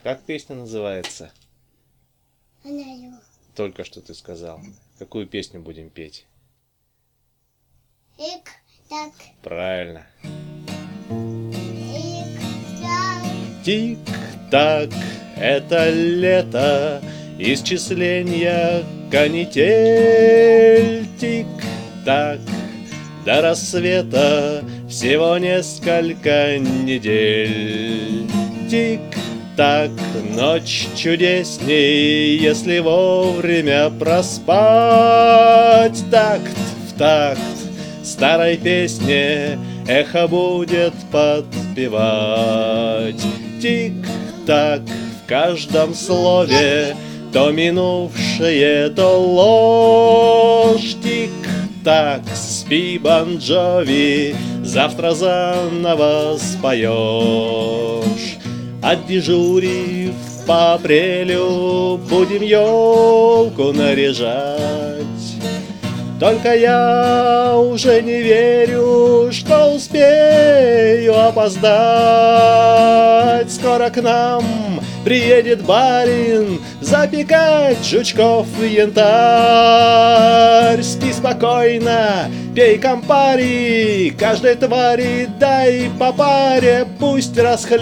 Как песня называется? Знаю. Только что ты сказал. Какую песню будем петь? Тик-так. Правильно. Тик-так. Тик-так, это лето, исчисления канитель. Тик-так, до рассвета всего несколько недель. Тик-так, ночь чудесней, если вовремя проспать. Такт в такт старой песне эхо будет подпевать. Тик-так, в каждом слове то минувшее, то ложь. Тик-так, спи, Бон Джови, завтра заново споешь. Отдежурив по апрелю, будем елку наряжать. Только я уже не верю, что успею опоздать. Скоро к нам приедет барин запекать жучков в янтарь. Спи спокойно, пей кампари, каждой твари дай по паре, пусть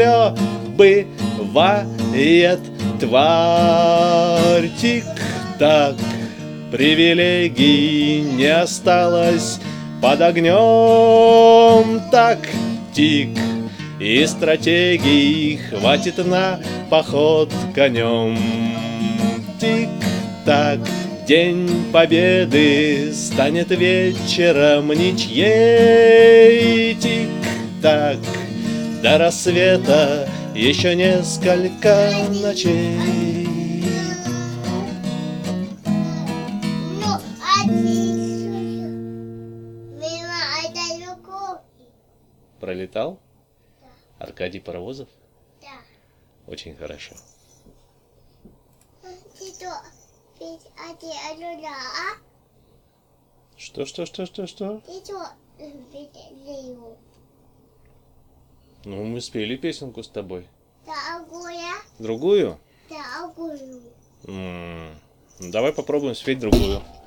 расхлебывает тварь. Тик-так, привилегий не осталось под огнем. Тактик и стратегий хватит на поход конем. Тик-так, день победы станет вечером ничьей. Тик-так, до рассвета еще несколько ночей. Пролетал? Да. Аркадий Паровозов? Да. Очень хорошо. Что? Ну, мы спели песенку с тобой. Другую? Другую. Давай попробуем спеть другую.